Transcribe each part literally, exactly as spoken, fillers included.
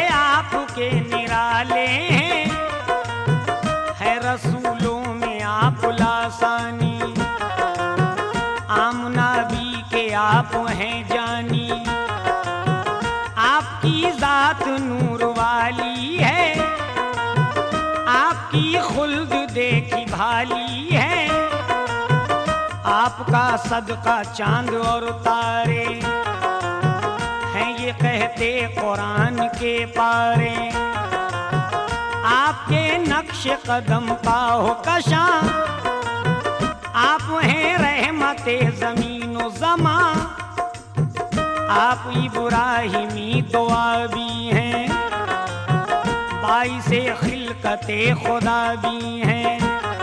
आपके निराले हैं, है रसूलों में आप लासानी, आमना भी के आप हैं जानी। आपकी जात नूर वाली है, आपकी खुल्द देखी भाली है, आपका सदका चांद और तारे हैं, ये कहते कुरान के पारे। आपके नक्श कदम का हो कशा, आप हैं रहमते ज़मीनो ज़मा, आप इब्राहिमी दुआ भी हैं, बाइसे खिलकते खुदा भी हैं।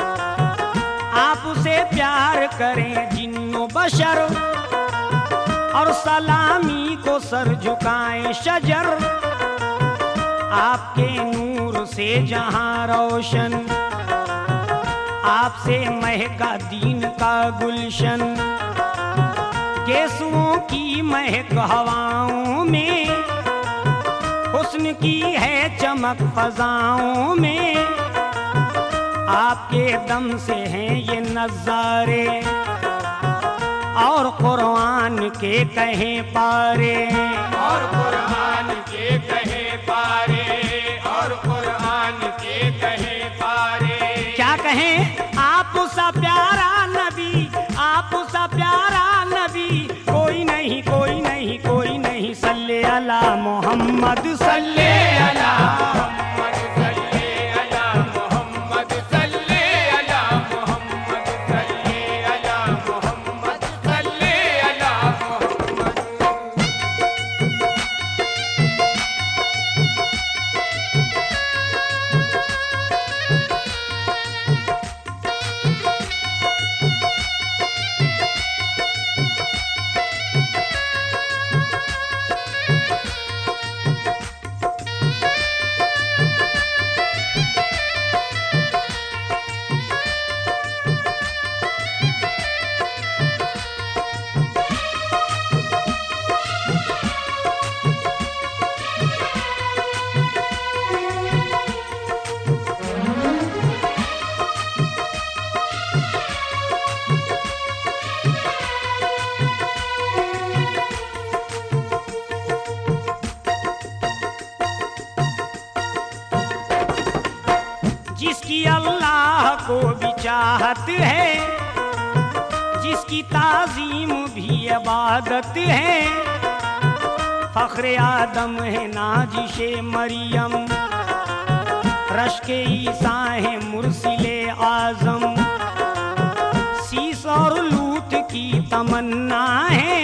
आपसे प्यार करें जिन्नो बशर, और सलामी को सर झुकाएं शजर। आपके नूर से जहां रोशन, आपसे महका दीन का गुलशन। केसुओं की महक हवाओं में, हुस्न की है चमक फजाओं में। आपके दम से हैं ये नज़ारे, और कुरान के कहे पारे, और कुरान के कहे पारे, और कुरान के कहे पारे। क्या कहें? आप सा प्यारा नबी, आप सा प्यारा नबी, कोई नहीं कोई नहीं कोई नहीं। सल्ले अला मोहम्मद, सल्ले अला मोहम्मद, सल्ले अला मोहम्मद, सल्ले अला मोहम्मद, सल्ले अला मोहम्मद, सल्ले अला मोहम्मद। जिसकी अल्लाह को भी चाहत है, जिसकी ताज़ीम भी इबादत है। फ़ख्र आदम है नाजिशे मरियम, रश्के ईसा है मुरसिले आज़म। सीस और लूत की तमन्ना है,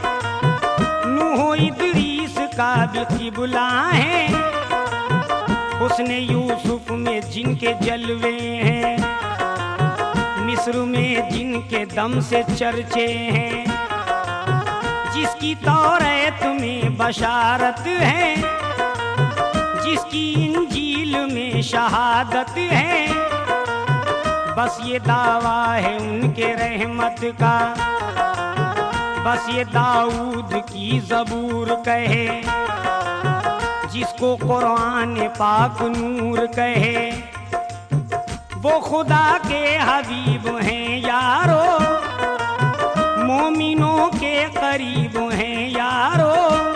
नूह इदरीस का भी क़िबला है। उसने यूसुफ में जिनके जलवे हैं, मिस्र में जिनके दम से चर्चे हैं। जिसकी तौरात में बशारत है, जिसकी इंजील में शहादत है। बस ये दावा है उनके रहमत का, बस ये दाऊद की ज़बूर कहे। जिसको कुरान पाक नूर कहे, वो खुदा के हबीब हैं यारो, मोमिनों के करीब हैं यारो।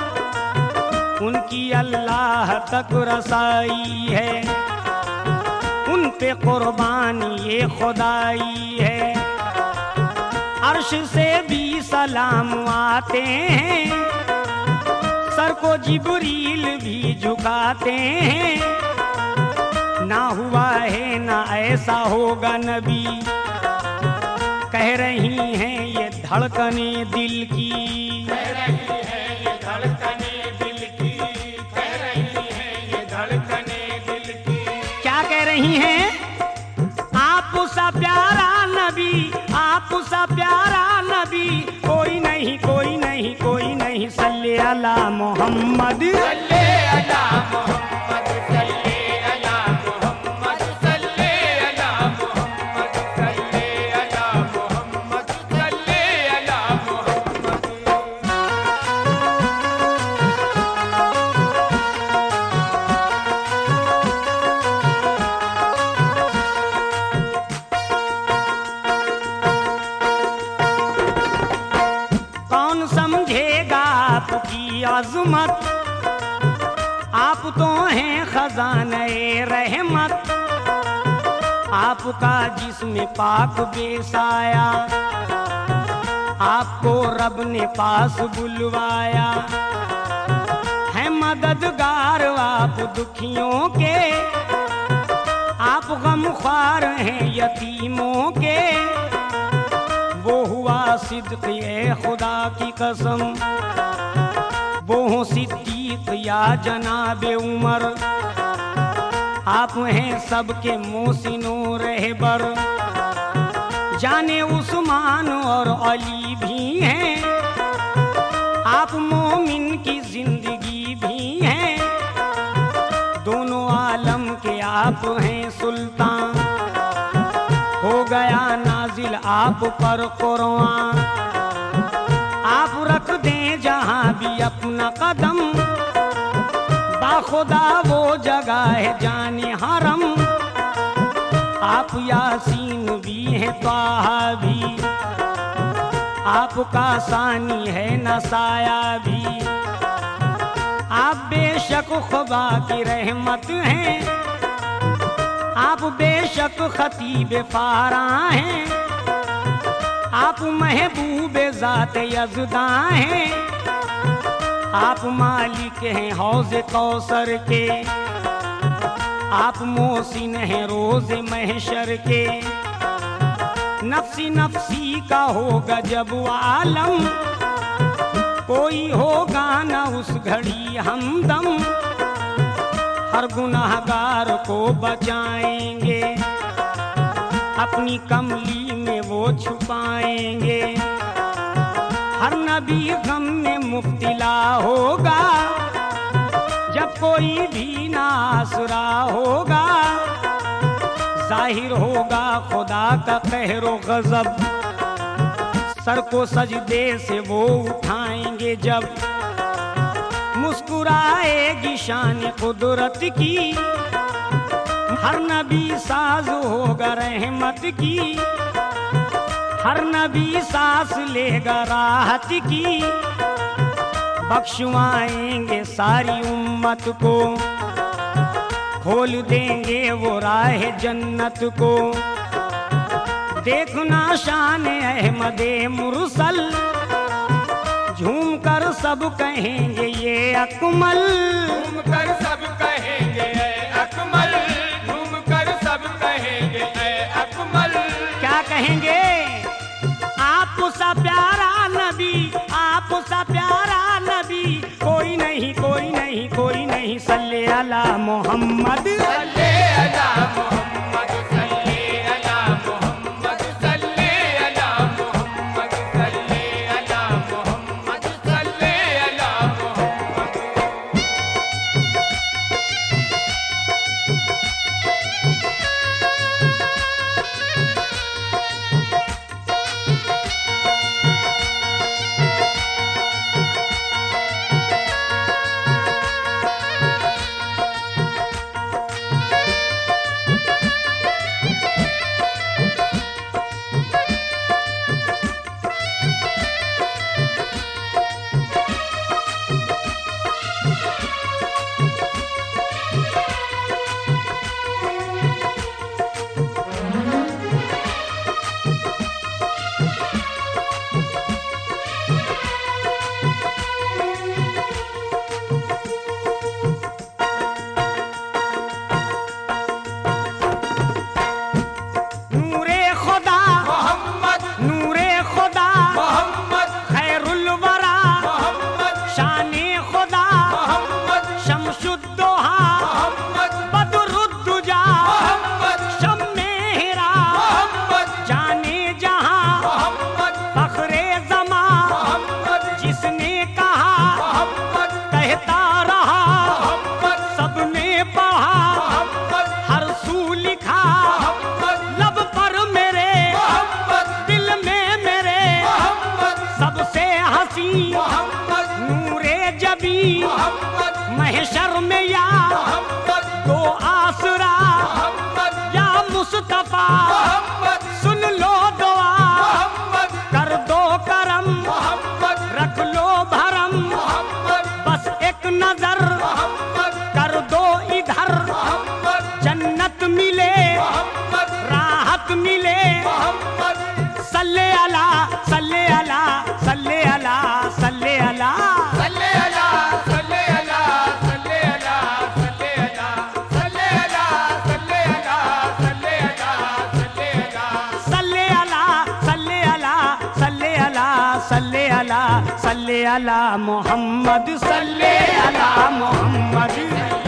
उनकी अल्लाह तक रसाई है, उन पे कुर्बानी ये खुदाई है। अर्श से भी सलाम आते हैं, सर को जिब्रील भी झुकाते हैं। ना हुआ है ना ऐसा होगा नबी, कह रही हैं ये धड़कने दिल की। कह रही है ये धड़कने दिल की, कह रही है ये धड़कने दिल की। क्या कह रही हैं? आप सा प्यारा नबी, आप सा प्यारा नबी, कोई नहीं कोई नहीं कोई नहीं। सल्ले अला मोहम्मद, सल्ले अला मोहम्मद, सल्ले अला मोहम्मद, सल्ले अला मोहम्मद, सल्ले अला मोहम्मद, सल्ले अला मोहम्मद। आप तो हैं खजाने रहमत, आपका जिस्म पाक बेसाया, आपको रब ने पास बुलवाया। है मददगार आप दुखियों के, आप गमख्वार हैं यतीमों के। वो हुआ सिद्क ए खुदा की कसम, वो हो सिद्दीक या जनाबे उमर। आप हैं सबके मोहसिनो रहबर, जाने उस्मान और अली भी हैं। आप मोमिन की जिंदगी भी हैं, दोनों आलम के आप हैं सुल्तान। हो गया नाजिल आप पर कुरआन, आप रख दें जहां भी अपना कदम। बाखुदा वो जगह है जाने हरम, आप यासीन भी हैं त्वाहा भी, आपका सानी है नसाया भी। आप बेशक खुदा की रहमत हैं, आप बेशक खतीब फारा हैं। आप महबूब ज़ात यज़दा हैं, आप मालिक हैं हौज़ कौसर के। आप मोहसिन हैं रोज़ महशर के। नफ्सी नफ्सी का होगा जब आलम, कोई होगा न उस घड़ी हमदम। हर गुनाहगार को बचाएंगे, अपनी कमली में वो छुपाएंगे। हर नबी गम में मुब्तला होगा, जब कोई भी ना आसरा होगा। जाहिर होगा खुदा का कहरो गजब, सर को सजदे से वो उठाएंगे जब। मुस्कुराएगी शान कुदरत की, हर नबी साज होगा रहमत की। हर नबी सांस लेगा राहत की, बख्शवाएंगे सारी उम्मत को। खोल देंगे वो राह जन्नत को। देखना शान अहमदे मुरसल, झूम कर सब कहेंगे ये अकमल। झूम कर सब कहेंगे ऐ अकमल, झूम कर सब कहेंगे ऐ अकमल। क्या कहेंगे? आप सा प्यारा नबी, आप सा प्यारा नबी, कोई नहीं कोई नहीं कोई नहीं। सल्ले अला मोहम्मद, सल्ले अला मोहम्मद, सल्ले अला मोहम्मद, सल्ले अला मोहम्मद, सल्ले अला मोहम्मद, सल्ले अला मोहम्मद। अला मोहम्मद सल्ले अला मोहम्मद।